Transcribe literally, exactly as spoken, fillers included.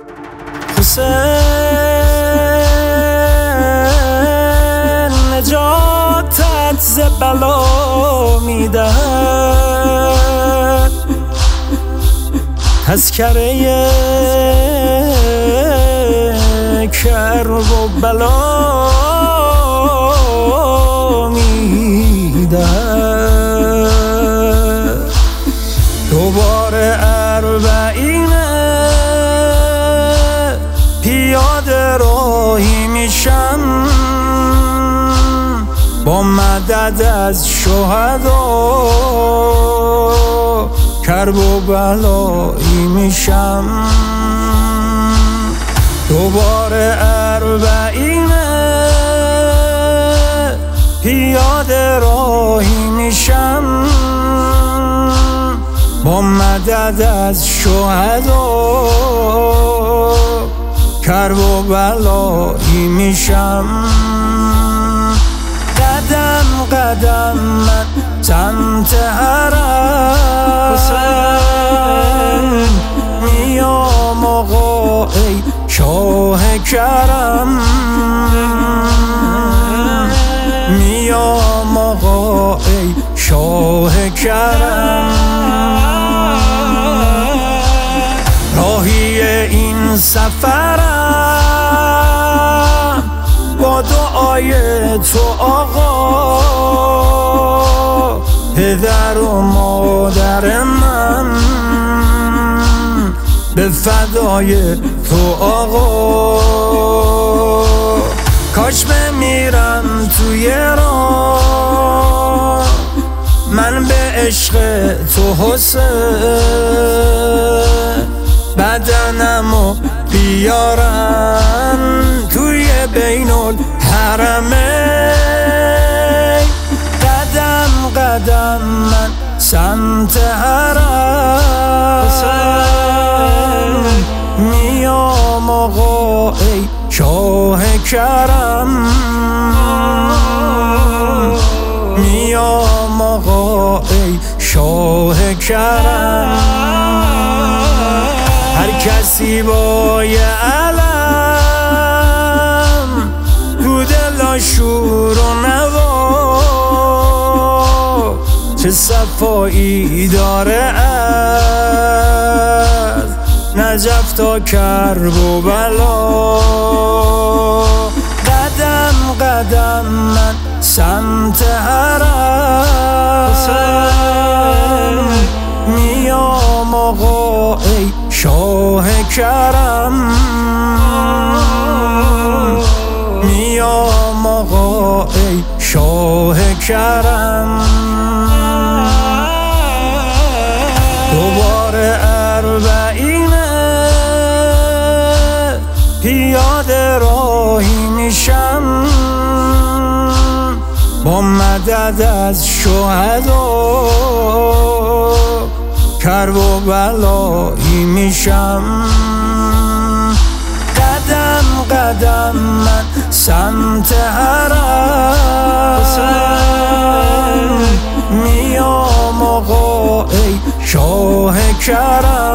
حسین نجاتت ز بلا میدهد، تذکره کرب و بلا میدهد. دوباره اربعینه پیاده راهی میشم، با مدد از شهدا کرب و بلایی میشم. دوباره اربعینه پیاده راهی میشم، با مدد از شهدا کرب و بلایی میشم. قدم قدم من سمت حرم میام آقا ای شاه کرم، میام آقا ای شاه کرم. راهی این سفرم با دعای تو آقا، پدر و مادر من به فدای تو آقا. کاش بمیرم توی راه من به عشق تو حسین، بدنمو بیارم توی بین الحرمین. قدم قدم من سمت حرم میام آقا ای شاه کرم، میام آقا ای شاه کرم. هر کسی با یه علم تو دل شور و نوا، چه صفایی داره از نجف تا کرب و بلا. قدم قدم من سمت حرم میام آقا ای شاه کرم، میام آقا ای شاه کرم. دوباره اربعینه پیاده راهی میشم، با مدد از شهدا کرب و بلایی میشم. قدم قدم من سمت حرم میام آقا ای شاه کرم،